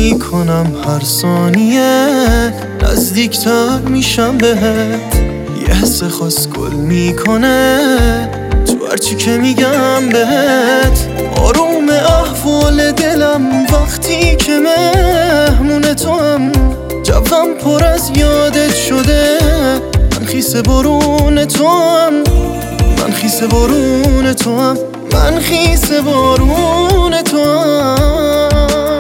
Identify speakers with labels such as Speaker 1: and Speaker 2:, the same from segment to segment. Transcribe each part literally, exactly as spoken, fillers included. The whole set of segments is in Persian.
Speaker 1: میکنم هر ثانیه نزدیکتر میشم بهت، یه حس خاص گل میکنه تو هرچی که میگم بهت. آروم احوال دلم وقتی که مهمون توام، جوم پر از یادت شده، من خیس بارون توام، من خیس بارون توام، من خیس بارون توام.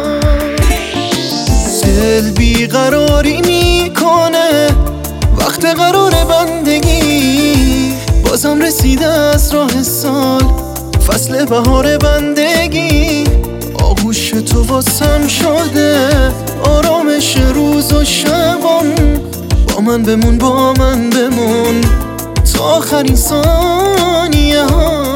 Speaker 1: دل بیقراری میکنه وقت قرار بندگی، بازم رسیده از راه سال فصل بهار بندگی. آغوش تو واسم شده آرامش روز و شبم، با من بمون با من بمون تا آخرین ثانیه ها.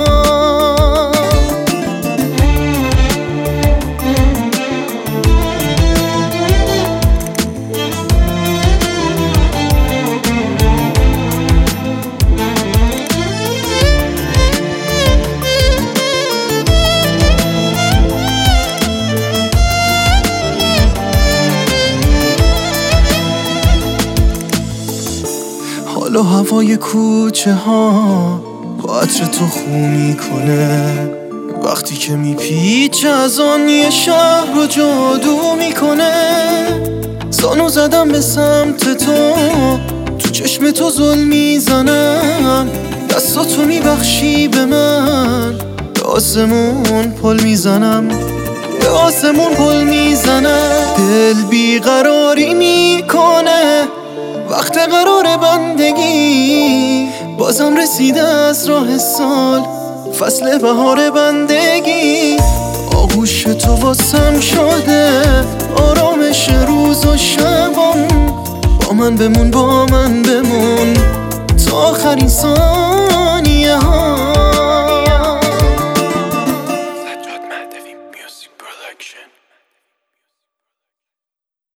Speaker 1: حالا هوای کوچه ها با عطر تو خو میکنه، وقتی که میپیچه از آن یه شهر رو جادو میکنه. زانو زدم به سمت تو، تو چشم تو ظلم میزنم، دستاتو میبخشی به من، به آسمون پل میزنم، به آسمون پل میزنم. دل بیقراری میکنه وقت قرار بندگی، بازم رسیده از راه سال فصل بهار بندگی. آغوش تو واسم شده آرامش روز و شبم، با من بمون با من بمون تا آخرین سال.